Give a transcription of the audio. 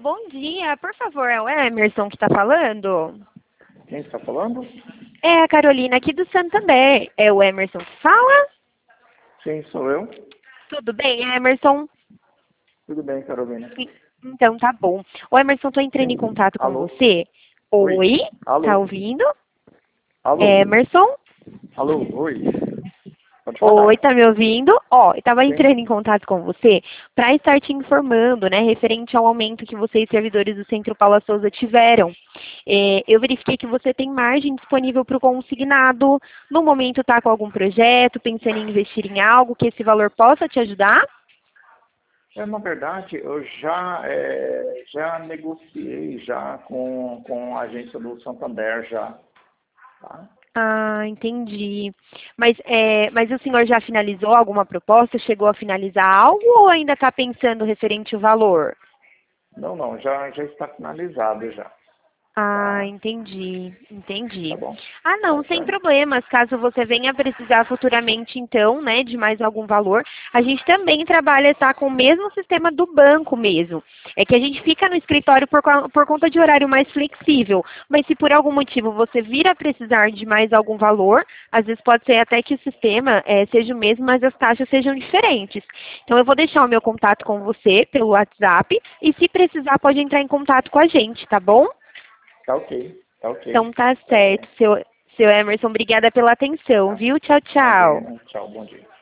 bom dia. Por favor, é o Emerson que está falando? Quem está falando? É a Carolina aqui do Santander. É o Emerson que fala? Sim, sou eu. Tudo bem, Emerson? Tudo bem, Carolina. Então tá bom. O Emerson, estou entrando em contato com Alô? você. Oi? Tá Alô? ouvindo? Alô? Emerson? Alô? Oi? Pode Oi, falar. tá me ouvindo? Ó, eu estava Sim. entrando em contato com você para estar te informando, né, referente ao aumento que vocês, servidores do Centro Paula Souza, tiveram. Eu verifiquei que você tem margem disponível para o consignado. No momento está com algum projeto, pensando em investir em algo que esse valor possa te ajudar? Na verdade, eu já negociei já com a agência do Santander já. Tá? Ah, entendi. Mas o senhor já finalizou alguma proposta? Chegou a finalizar algo ou ainda está pensando referente ao valor? Não, já está finalizado já. Ah, Tá? entendi, Tá entendi. bom? Ah, Tá não, sem certo? problemas. Caso você venha precisar futuramente, então, né, de mais algum valor, a gente também trabalha, tá, com o mesmo sistema do banco mesmo. É que a gente fica no escritório por conta de horário mais flexível. Mas se por algum motivo você vir a precisar de mais algum valor, às vezes pode ser até que o sistema seja o mesmo, mas as taxas sejam diferentes. Então eu vou deixar o meu contato com você pelo WhatsApp e se precisar pode entrar em contato com a gente, tá bom? Tá ok. Tá ok. Então tá Tá certo, bom. seu Emerson. Obrigada pela atenção, Tá? viu? Tchau, tchau. Imagina. Tchau, bom dia.